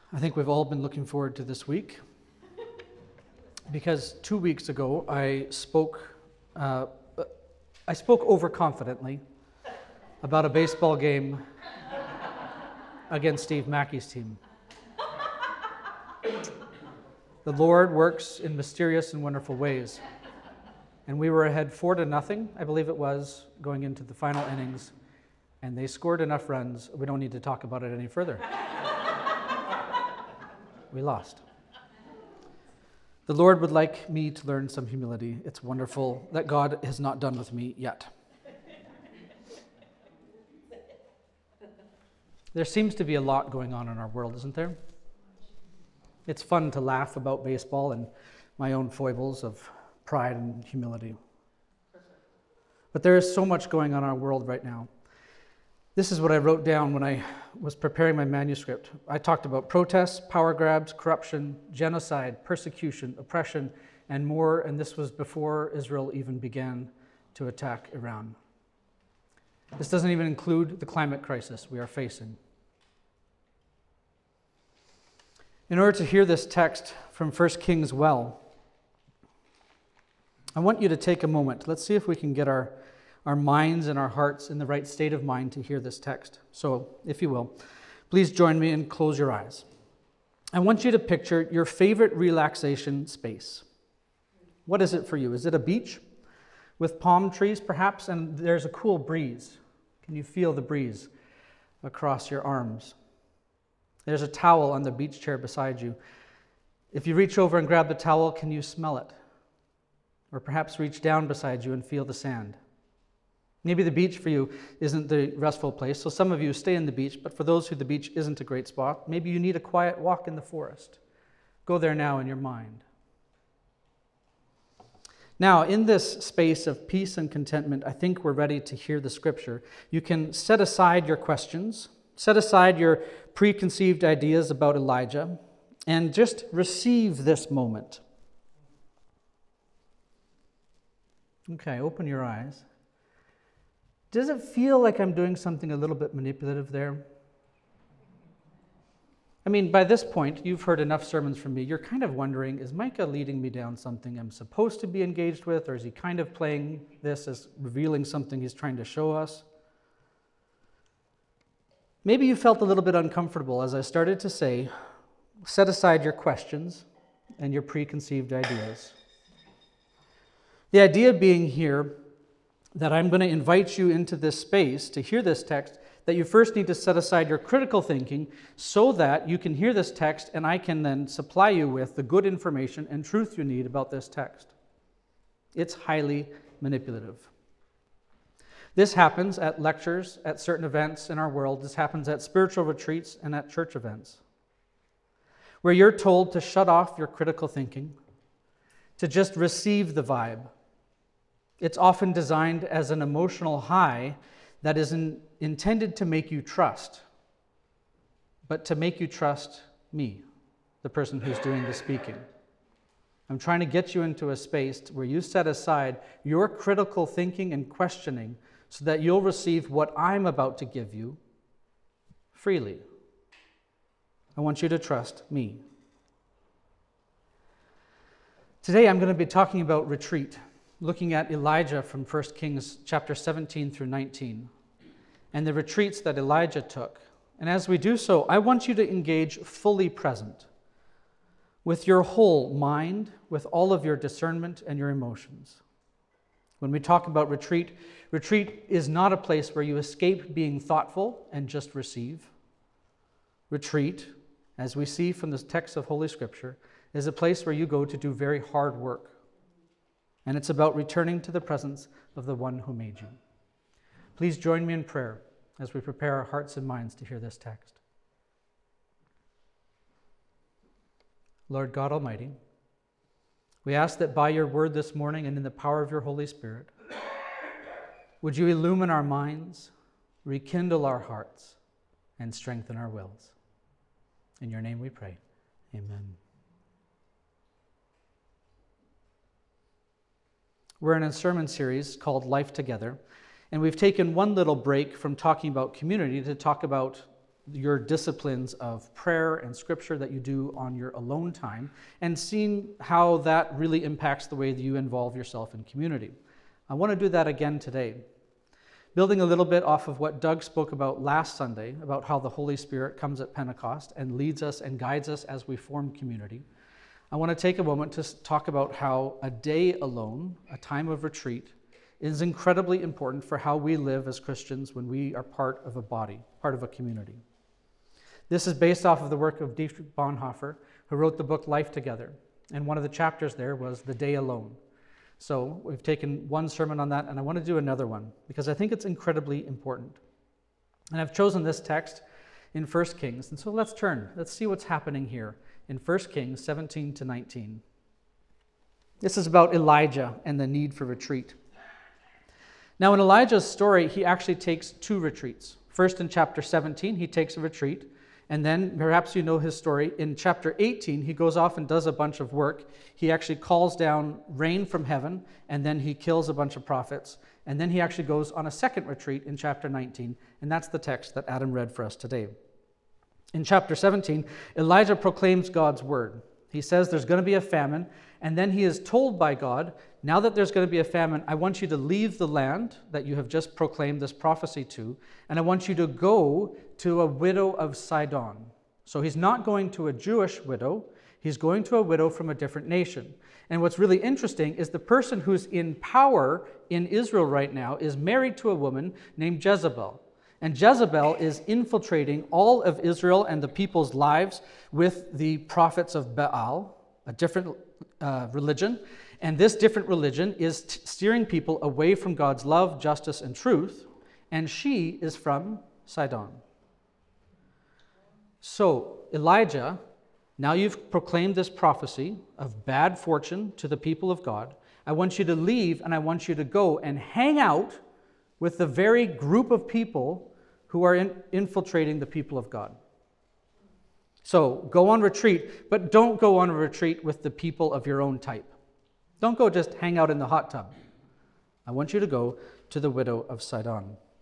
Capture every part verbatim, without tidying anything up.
I think we've all been looking forward to this week because two weeks ago I spoke uh, I spoke overconfidently about a baseball game against Steve Mackey's team. The Lord works in mysterious and wonderful ways. And we were ahead four to nothing, I believe it was, going into the final innings. And they scored enough runs, we don't need to talk about it any further. We lost. The Lord would like me to learn some humility. It's wonderful that God has not done with me yet. There seems to be a lot going on in our world, isn't there? It's fun to laugh about baseball and my own foibles of pride and humility. But there is so much going on in our world right now. This is what I wrote down when I was preparing my manuscript. I talked about protests, power grabs, corruption, genocide, persecution, oppression, and more, and this was before Israel even began to attack Iran. This doesn't even include the climate crisis we are facing. In order to hear this text from First Kings well, I want you to take a moment. Let's see if we can get our, our minds and our hearts in the right state of mind to hear this text. So, if you will, please join me and close your eyes. I want you to picture your favorite relaxation space. What is it for you? Is it a beach with palm trees, perhaps, and there's a cool breeze? Can you feel the breeze across your arms? There's a towel on the beach chair beside you. If you reach over and grab the towel, can you smell it? Or perhaps reach down beside you and feel the sand. Maybe the beach for you isn't the restful place, so some of you stay in the beach, but for those who the beach isn't a great spot, maybe you need a quiet walk in the forest. Go there now in your mind. Now, in this space of peace and contentment, I think we're ready to hear the scripture. You can set aside your questions, set aside your preconceived ideas about Elijah, and just receive this moment. Okay, open your eyes. Does it feel like I'm doing something a little bit manipulative there? I mean, by this point, you've heard enough sermons from me. You're kind of wondering, is Micah leading me down something I'm supposed to be engaged with, or is he kind of playing this as revealing something he's trying to show us? Maybe you felt a little bit uncomfortable as I started to say, set aside your questions and your preconceived ideas. The idea being here that I'm going to invite you into this space to hear this text, that you first need to set aside your critical thinking so that you can hear this text and I can then supply you with the good information and truth you need about this text. It's highly manipulative. This happens at lectures, at certain events in our world. This happens at spiritual retreats and at church events, where you're told to shut off your critical thinking, to just receive the vibe. It's often designed as an emotional high that is in, intended to make you trust, but to make you trust me, the person who's doing the speaking. I'm trying to get you into a space where you set aside your critical thinking and questioning so that you'll receive what I'm about to give you freely. I want you to trust me. Today I'm going to be talking about retreat, looking at Elijah from First Kings chapter seventeen through nineteen, and the retreats that Elijah took. And as we do so, I want you to engage fully present, with your whole mind, with all of your discernment and your emotions. When we talk about retreat, retreat is not a place where you escape being thoughtful and just receive. Retreat, as we see from the text of Holy Scripture, is a place where you go to do very hard work. And it's about returning to the presence of the one who made you. Please join me in prayer as we prepare our hearts and minds to hear this text. Lord God Almighty, we ask that by your word this morning and in the power of your Holy Spirit, would you illumine our minds, rekindle our hearts, and strengthen our wills. In your name we pray. Amen. We're in a sermon series called Life Together, and we've taken one little break from talking about community to talk about your disciplines of prayer and scripture that you do on your alone time, and seeing how that really impacts the way that you involve yourself in community. I want to do that again today. Building a little bit off of what Doug spoke about last Sunday, about how the Holy Spirit comes at Pentecost and leads us and guides us as we form community, I want to take a moment to talk about how a day alone, a time of retreat, is incredibly important for how we live as Christians when we are part of a body, part of a community. This is based off of the work of Dietrich Bonhoeffer, who wrote the book Life Together. And one of the chapters there was the day alone. So we've taken one sermon on that, and I want to do another one because I think it's incredibly important. And I've chosen this text in First Kings. And so let's turn. Let's see what's happening here in First Kings seventeen to nineteen. This is about Elijah and the need for retreat. Now, in Elijah's story, he actually takes two retreats. First, in chapter seventeen, he takes a retreat. And then, perhaps you know his story, in chapter eighteen, he goes off and does a bunch of work. He actually calls down rain from heaven, and then he kills a bunch of prophets. And then he actually goes on a second retreat in chapter nineteen, and that's the text that Adam read for us today. In chapter seventeen, Elijah proclaims God's word. He says there's going to be a famine, and then he is told by God, now that there's going to be a famine, I want you to leave the land that you have just proclaimed this prophecy to, and I want you to go to a widow of Sidon. So he's not going to a Jewish widow, he's going to a widow from a different nation. And what's really interesting is the person who's in power in Israel right now is married to a woman named Jezebel. And Jezebel is infiltrating all of Israel and the people's lives with the prophets of Baal, a different uh, religion. And this different religion is t- steering people away from God's love, justice, and truth. And she is from Sidon. So, Elijah, now you've proclaimed this prophecy of bad fortune to the people of God. I want you to leave and I want you to go and hang out with the very group of people who are in, infiltrating the people of God. So go on retreat, but don't go on a retreat with the people of your own type. Don't go just hang out in the hot tub. I want you to go to the widow of Sidon.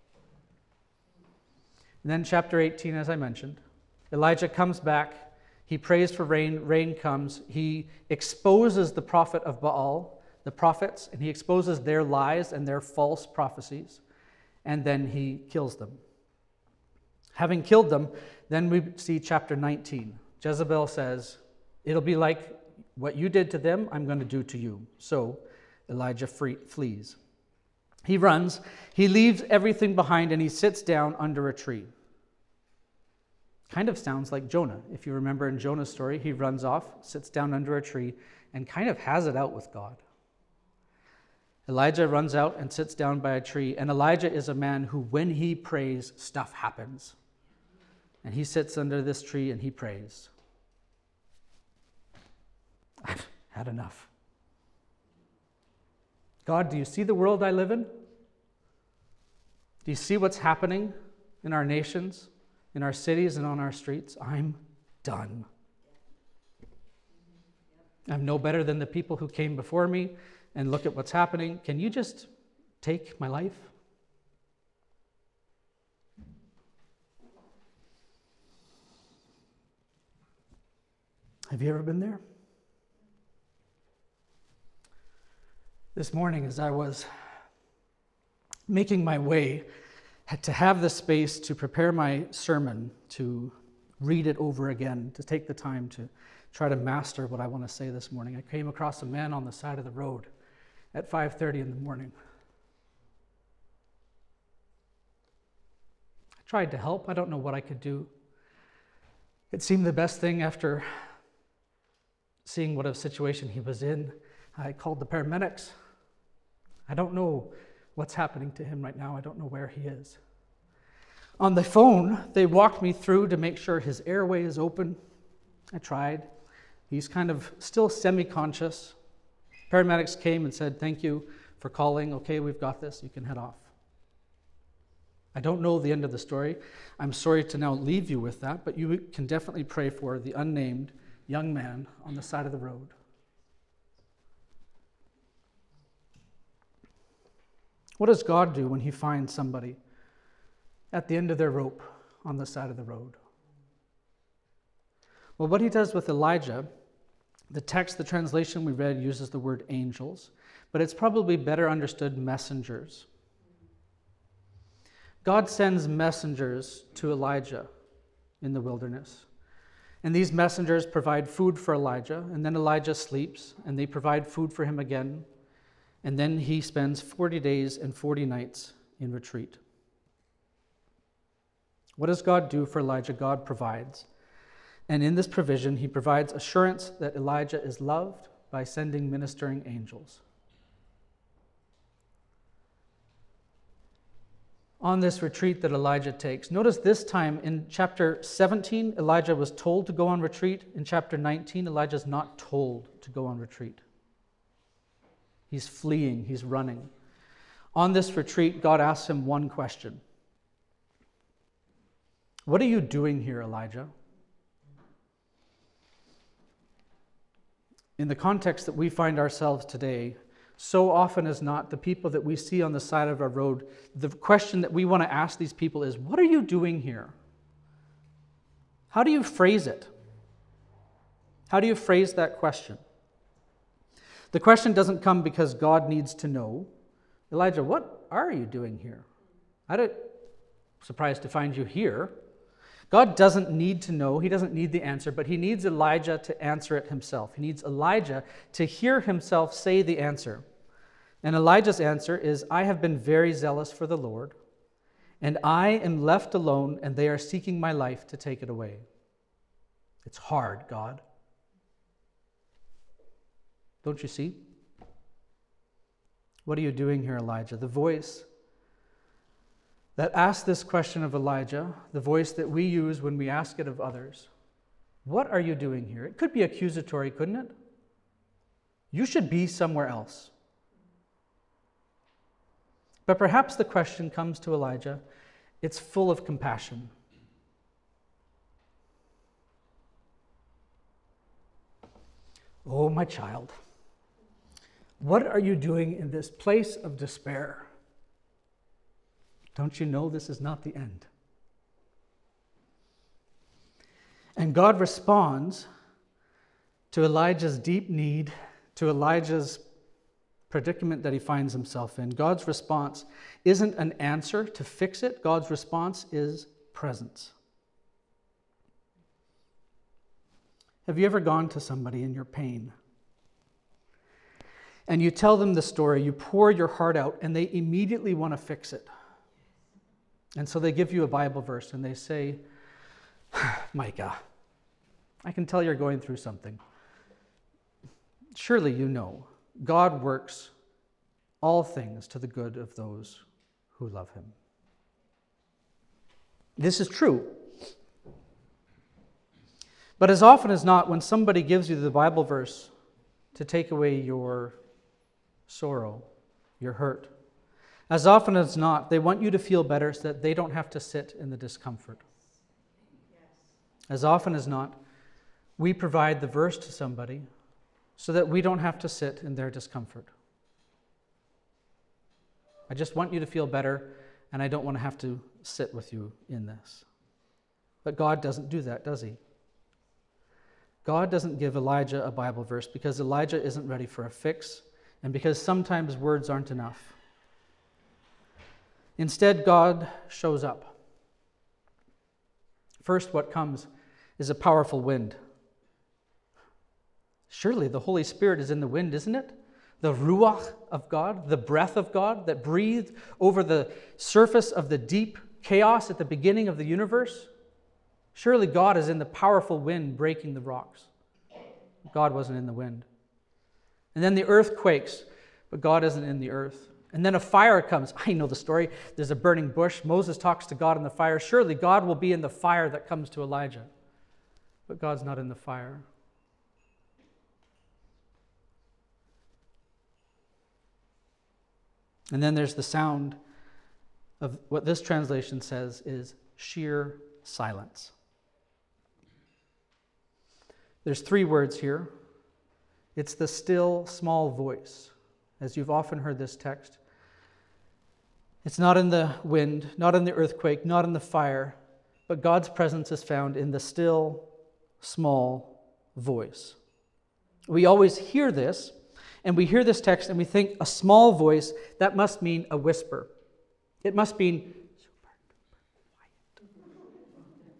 And then chapter eighteen, as I mentioned, Elijah comes back. He prays for rain. Rain comes. He exposes the prophet of Baal, the prophets, and he exposes their lies and their false prophecies. And then he kills them. Having killed them, then we see chapter nineteen. Jezebel says, it'll be like what you did to them, I'm going to do to you. So Elijah free, flees. He runs, he leaves everything behind, and he sits down under a tree. Kind of sounds like Jonah. If you remember in Jonah's story, he runs off, sits down under a tree, and kind of has it out with God. Elijah runs out and sits down by a tree, and Elijah is a man who, when he prays, stuff happens. And he sits under this tree and he prays. I've had enough. God, do you see the world I live in? Do you see what's happening in our nations, in our cities, and on our streets? I'm done. I'm no better than the people who came before me, and look at what's happening. Can you just take my life? Have you ever been there? This morning, as I was making my way to have the space to prepare my sermon, to read it over again, to take the time to try to master what I want to say this morning, I came across a man on the side of the road at five thirty in the morning. I tried to help. I don't know what I could do. It seemed the best thing after seeing what a situation he was in. I called the paramedics. I don't know what's happening to him right now. I don't know where he is. On the phone, they walked me through to make sure his airway is open. I tried. He's kind of still semi-conscious. Paramedics came and said, thank you for calling. Okay, we've got this. You can head off. I don't know the end of the story. I'm sorry to now leave you with that, but you can definitely pray for the unnamed young man on the side of the road. What does God do when he finds somebody at the end of their rope, on the side of the road. Well, what he does with Elijah, the text, the translation we read uses the word angels, but it's probably better understood messengers. God sends messengers to Elijah in the wilderness. And these messengers provide food for Elijah, and then Elijah sleeps, and they provide food for him again. And then he spends forty days and forty nights in retreat. What does God do for Elijah? God provides. And in this provision, he provides assurance that Elijah is loved by sending ministering angels. On this retreat that Elijah takes, notice this time in chapter seventeen, Elijah was told to go on retreat. In chapter nineteen, Elijah is not told to go on retreat. He's fleeing, he's running. On this retreat, God asks him one question. What are you doing here, Elijah? In the context that we find ourselves today, so often as not, the people that we see on the side of our road, the question that we want to ask these people is, what are you doing here? How do you phrase it? How do you phrase that question? The question doesn't come because God needs to know. Elijah, what are you doing here? I'm surprised to find you here. God doesn't need to know. He doesn't need the answer, but he needs Elijah to answer it himself. He needs Elijah to hear himself say the answer. And Elijah's answer is, I have been very zealous for the Lord, and I am left alone, and they are seeking my life to take it away. It's hard, God. Don't you see? What are you doing here, Elijah? The voice that asked this question of Elijah, the voice that we use when we ask it of others, what are you doing here? It could be accusatory, couldn't it? You should be somewhere else. But perhaps the question comes to Elijah, it's full of compassion. Oh, my child, what are you doing in this place of despair? Don't you know this is not the end? And God responds to Elijah's deep need, to Elijah's predicament that he finds himself in. God's response isn't an answer to fix it. God's response is presence. Have you ever gone to somebody in your pain and you tell them the story, you pour your heart out, and they immediately want to fix it? And so they give you a Bible verse and they say, Micah, I can tell you're going through something. Surely you know God works all things to the good of those who love him. This is true. But as often as not, when somebody gives you the Bible verse to take away your sorrow, your hurt, as often as not, they want you to feel better so that they don't have to sit in the discomfort. As often as not, we provide the verse to somebody so that we don't have to sit in their discomfort. I just want you to feel better, and I don't want to have to sit with you in this. But God doesn't do that, does he? God doesn't give Elijah a Bible verse because Elijah isn't ready for a fix, and because sometimes words aren't enough. Instead, God shows up. First, what comes is a powerful wind. Surely the Holy Spirit is in the wind, isn't it? The Ruach of God, the breath of God that breathed over the surface of the deep chaos at the beginning of the universe. Surely God is in the powerful wind breaking the rocks. God wasn't in the wind. And then the earth quakes, but God isn't in the earth. And then a fire comes. I know the story. There's a burning bush. Moses talks to God in the fire. Surely God will be in the fire that comes to Elijah. But God's not in the fire. And then there's the sound of what this translation says is sheer silence. There's three words here. It's the still, small voice, as you've often heard this text. It's not in the wind, not in the earthquake, not in the fire, but God's presence is found in the still, small voice. We always hear this, and we hear this text, and we think a small voice, that must mean a whisper. It must mean super duper quiet.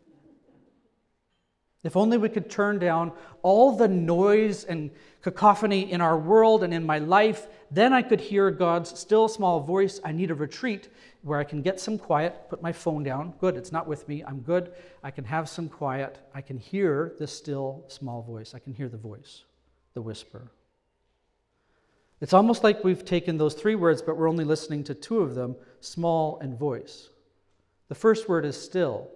If only we could turn down all the noise and cacophony in our world and in my life, then I could hear God's still small voice. I need a retreat where I can get some quiet, put my phone down. Good, it's not with me. I'm good. I can have some quiet. I can hear the still small voice. I can hear the voice, the whisper. It's almost like we've taken those three words, but we're only listening to two of them, small and voice. The first word is still.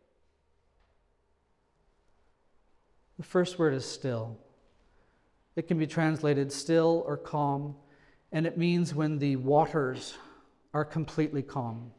The first word is still. It can be translated still or calm, and it means when the waters are completely calm.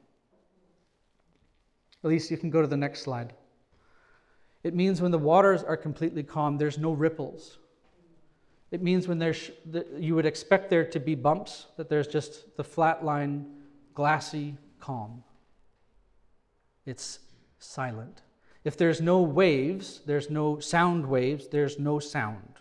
At least you can go to the next slide. It means when the waters are completely calm, there's no ripples. It means when there's, you would expect there to be bumps, that there's just the flat line, glassy calm. It's silent. If there's no waves, there's no sound waves, there's no sound.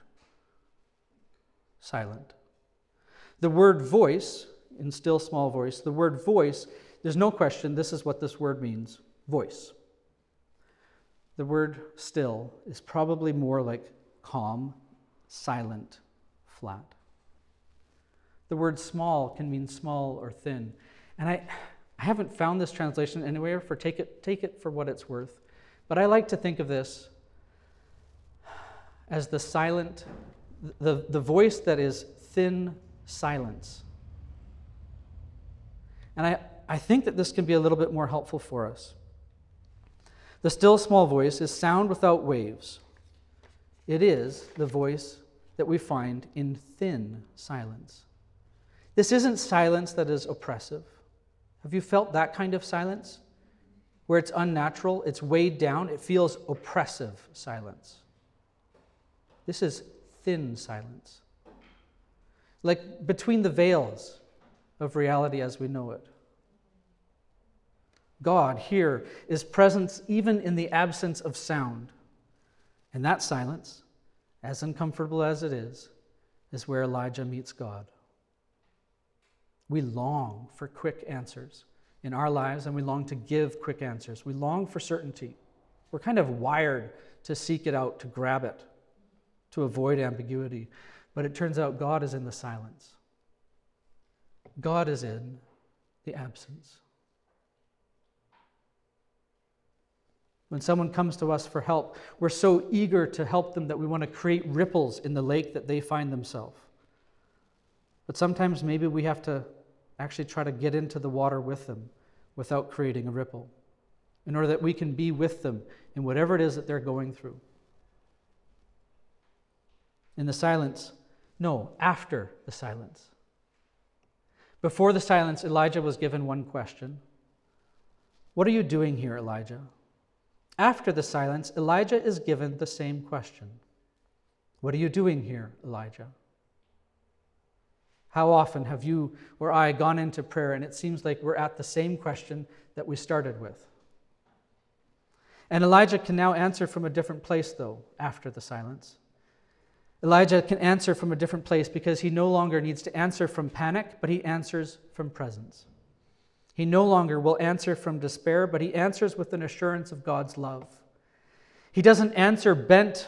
Silent. The word voice, in still small voice, the word voice, there's no question this is what this word means, voice. The word still is probably more like calm, silent, flat. The word small can mean small or thin. And I, I haven't found this translation anywhere, for take it, take it for what it's worth. But I like to think of this as the silent, the, the voice that is thin silence. And I, I think that this can be a little bit more helpful for us. The still small voice is sound without waves. It is the voice that we find in thin silence. This isn't silence that is oppressive. Have you felt that kind of silence? Where it's unnatural, it's weighed down, it feels oppressive silence. This is thin silence. Like between the veils of reality as we know it. God here is present even in the absence of sound. And that silence, as uncomfortable as it is, is where Elijah meets God. We long for quick answers in our lives, and we long to give quick answers. We long for certainty. We're kind of wired to seek it out, to grab it, to avoid ambiguity. But it turns out God is in the silence. God is in the absence. When someone comes to us for help, we're so eager to help them that we want to create ripples in the lake that they find themselves. But sometimes maybe we have to actually try to get into the water with them without creating a ripple, in order that we can be with them in whatever it is that they're going through. In the silence, no, after the silence. Before the silence, Elijah was given one question. What are you doing here, Elijah? After the silence, Elijah is given the same question. What are you doing here, Elijah? How often have you or I gone into prayer and it seems like we're at the same question that we started with? And Elijah can now answer from a different place, though, after the silence. Elijah can answer from a different place because he no longer needs to answer from panic, but he answers from presence. He no longer will answer from despair, but he answers with an assurance of God's love. He doesn't answer bent,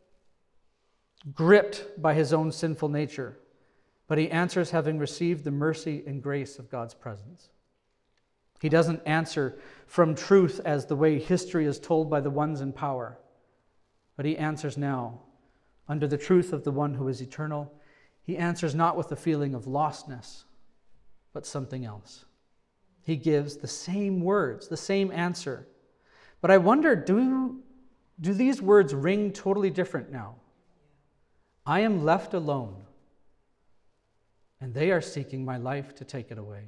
gripped by his own sinful nature, but he answers having received the mercy and grace of God's presence. He doesn't answer from truth as the way history is told by the ones in power, but he answers now under the truth of the one who is eternal. He answers not with a feeling of lostness, but something else. He gives the same words, the same answer. But I wonder, do, do these words ring totally different now? I am left alone, and they are seeking my life to take it away.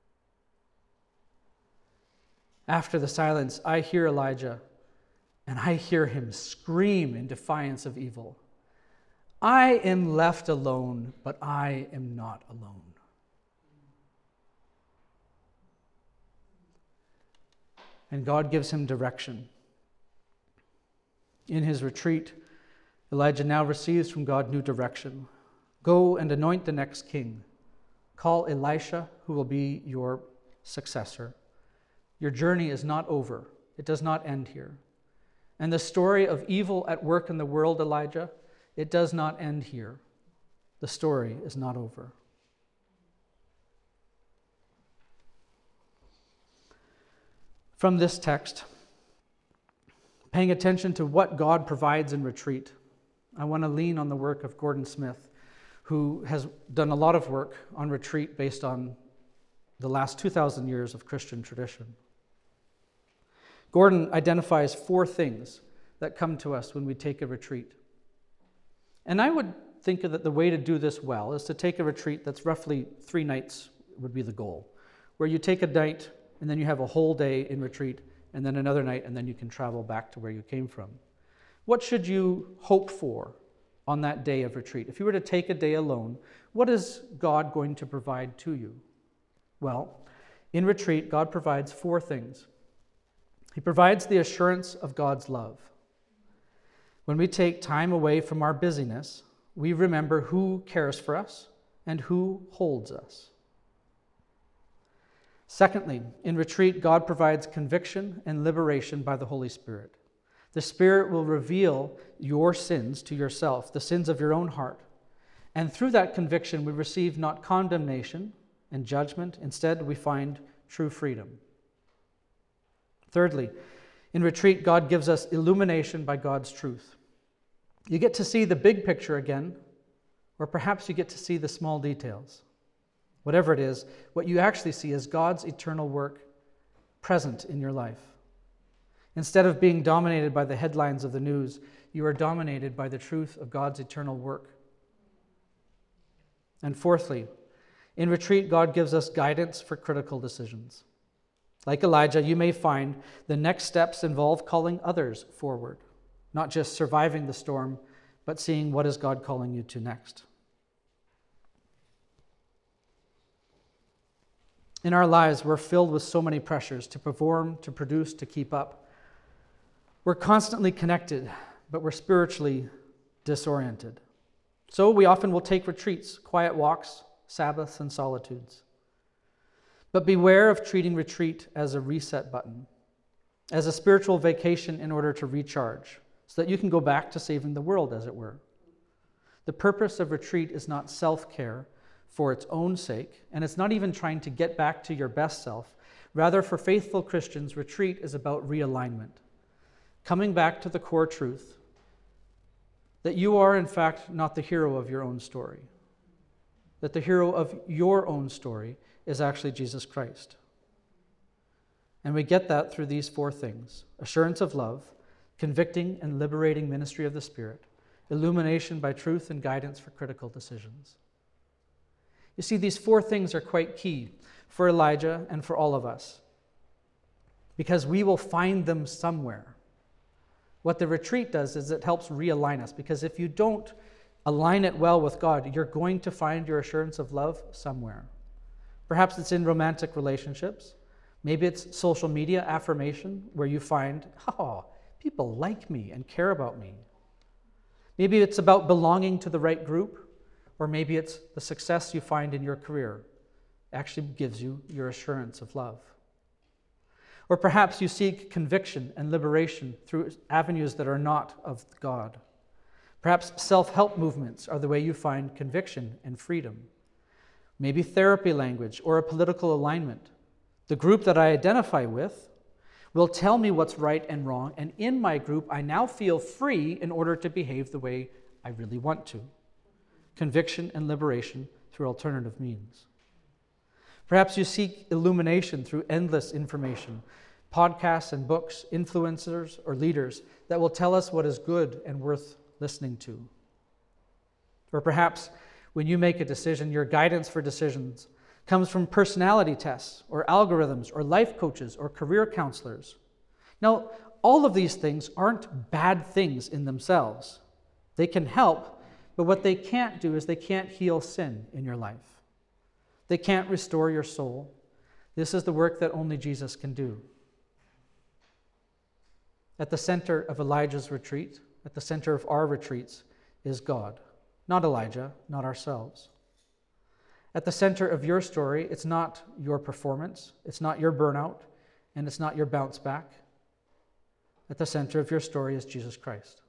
After the silence, I hear Elijah, and I hear him scream in defiance of evil. I am left alone, but I am not alone. And God gives him direction. In his retreat, Elijah now receives from God new direction. Go and anoint the next king. Call Elisha, who will be your successor. Your journey is not over. It does not end here. And the story of evil at work in the world, Elijah, it does not end here. The story is not over. From this text, paying attention to what God provides in retreat, I want to lean on the work of Gordon Smith, who has done a lot of work on retreat based on the last two thousand years of Christian tradition. Gordon identifies four things that come to us when we take a retreat. And I would think that the way to do this well is to take a retreat that's roughly three nights would be the goal, where you take a night and then you have a whole day in retreat and then another night and then you can travel back to where you came from. What should you hope for on that day of retreat? If you were to take a day alone, what is God going to provide to you? Well, in retreat, God provides four things. He provides the assurance of God's love. When we take time away from our busyness, we remember who cares for us and who holds us. Secondly, in retreat, God provides conviction and liberation by the Holy Spirit. The Spirit will reveal your sins to yourself, the sins of your own heart. And through that conviction, we receive not condemnation and judgment. Instead, we find true freedom. Thirdly, in retreat, God gives us illumination by God's truth. You get to see the big picture again, or perhaps you get to see the small details. Whatever it is, what you actually see is God's eternal work present in your life. Instead of being dominated by the headlines of the news, you are dominated by the truth of God's eternal work. And fourthly, in retreat, God gives us guidance for critical decisions. Like Elijah, you may find the next steps involve calling others forward, not just surviving the storm, but seeing what is God calling you to next. In our lives, we're filled with so many pressures to perform, to produce, to keep up. We're constantly connected, but we're spiritually disoriented. So we often will take retreats, quiet walks, Sabbaths, and solitudes. But beware of treating retreat as a reset button, as a spiritual vacation in order to recharge, so that you can go back to saving the world, as it were. The purpose of retreat is not self-care for its own sake, and it's not even trying to get back to your best self. Rather, for faithful Christians, retreat is about realignment, coming back to the core truth that you are, in fact, not the hero of your own story, that the hero of your own story is actually Jesus Christ. And we get that through these four things: assurance of love, convicting and liberating ministry of the Spirit, illumination by truth, and guidance for critical decisions. You see, these four things are quite key for Elijah and for all of us, because we will find them somewhere. What the retreat does is it helps realign us, because if you don't align it well with God, you're going to find your assurance of love somewhere. Perhaps it's in romantic relationships. Maybe it's social media affirmation, where you find, oh, people like me and care about me. Maybe it's about belonging to the right group, or maybe it's the success you find in your career actually gives you your assurance of love. Or perhaps you seek conviction and liberation through avenues that are not of God. Perhaps self-help movements are the way you find conviction and freedom. Maybe therapy language or a political alignment. The group that I identify with will tell me what's right and wrong, and in my group I now feel free in order to behave the way I really want to. Conviction and liberation through alternative means. Perhaps you seek illumination through endless information, podcasts and books, influencers or leaders that will tell us what is good and worth listening to. Or perhaps when you make a decision, your guidance for decisions comes from personality tests or algorithms or life coaches or career counselors. Now, all of these things aren't bad things in themselves. They can help, but what they can't do is they can't heal sin in your life. They can't restore your soul. This is the work that only Jesus can do. At the center of Elijah's retreat, at the center of our retreats, is God, not Elijah, not ourselves. At the center of your story, it's not your performance, it's not your burnout, and it's not your bounce back. At the center of your story is Jesus Christ.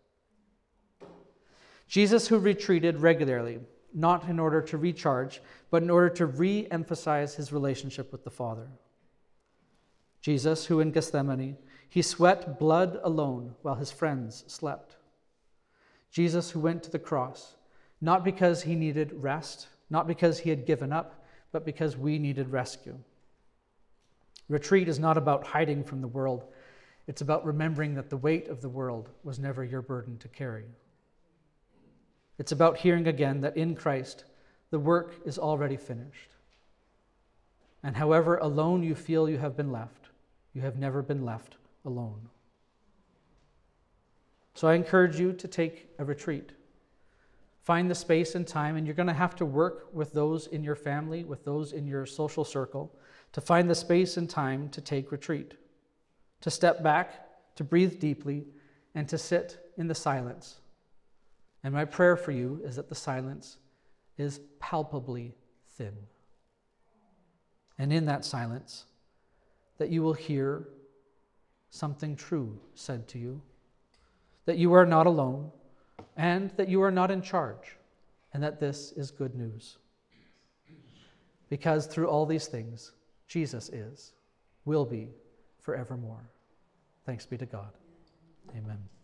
Jesus, who retreated regularly, not in order to recharge, but in order to re-emphasize his relationship with the Father. Jesus, who in Gethsemane, he sweat blood alone while his friends slept. Jesus, who went to the cross, not because he needed rest, not because he had given up, but because we needed rescue. Retreat is not about hiding from the world. It's about remembering that the weight of the world was never your burden to carry. It's about hearing again that in Christ, the work is already finished. And however alone you feel you have been left, you have never been left alone. So I encourage you to take a retreat. Find the space and time, and you're going to have to work with those in your family, with those in your social circle, to find the space and time to take retreat, to step back, to breathe deeply, and to sit in the silence. And my prayer for you is that the silence is palpably thin. And in that silence, that you will hear something true said to you, that you are not alone, and that you are not in charge, and that this is good news. Because through all these things, Jesus is, will be, forevermore. Thanks be to God. Amen.